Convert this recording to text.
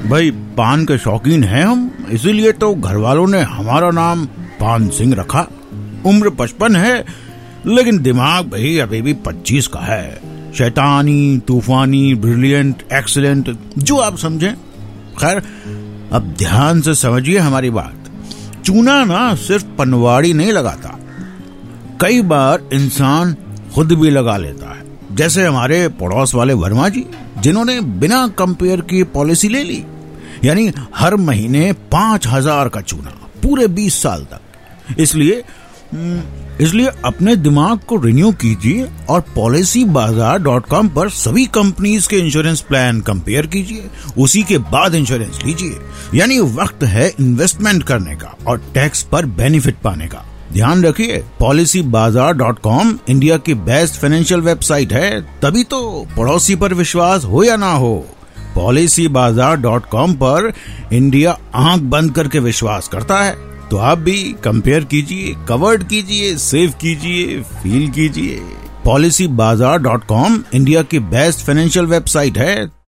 भाई पान के शौकीन हैं हम, इसीलिए तो घर वालों ने हमारा नाम पान सिंह रखा। उम्र 55 है, लेकिन दिमाग भाई अभी भी 25 का है। शैतानी, तूफानी, ब्रिलियंट, एक्सीलेंट, जो आप समझें। खैर, अब ध्यान से समझिए हमारी बात। चूना ना सिर्फ पनवाड़ी नहीं लगाता, कई बार इंसान खुद भी लगा लेता है। जैसे हमारे पड़ोस वाले वर्मा जी, जिन्होंने बिना कंपेयर की पॉलिसी ले ली, यानी हर महीने 5,000 का चूना पूरे 20 साल तक। इसलिए अपने दिमाग को रिन्यू कीजिए और policybazaar.com पर सभी कंपनीज के इंश्योरेंस प्लान कंपेयर कीजिए, उसी के बाद इंश्योरेंस लीजिए। यानी वक्त है इन्वेस्टमेंट करने का और टैक्स पर बेनिफिट पाने का। ध्यान रखिए, policybazaar.com इंडिया की बेस्ट फाइनेंशियल वेबसाइट है, तभी तो पड़ोसी पर विश्वास हो या ना हो, policybazaar.com पर इंडिया आंख बंद करके विश्वास करता है। तो आप भी कंपेयर कीजिए, कवर्ड कीजिए, सेव कीजिए, फील कीजिए। policybazaar.com इंडिया की बेस्ट फाइनेंशियल वेबसाइट है।